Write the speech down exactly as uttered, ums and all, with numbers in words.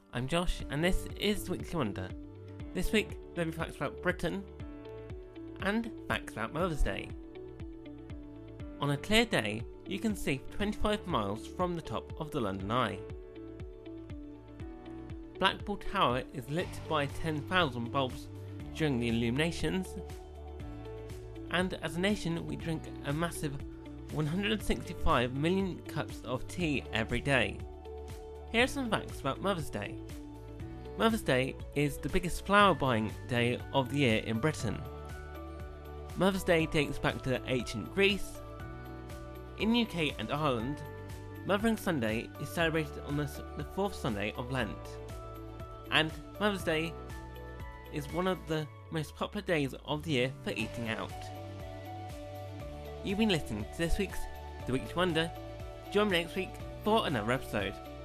I'm Josh, and this is the Weekly Wonder. This week, there'll be facts about Britain and facts about Mother's Day. On a clear day, you can see twenty-five miles from the top of the London Eye. Blackpool Tower is lit by ten thousand bulbs during the illuminations, and as a nation we drink a massive one hundred sixty-five million cups of tea every day. Here are some facts about Mother's Day. Mother's Day is the biggest flower buying day of the year in Britain. Mother's Day dates back to ancient Greece. In the U K and Ireland, Mothering Sunday is celebrated on the, the fourth Sunday of Lent. And Mother's Day is one of the most popular days of the year for eating out. You've been listening to this week's The Weekly Wonder. Join me next week for another episode.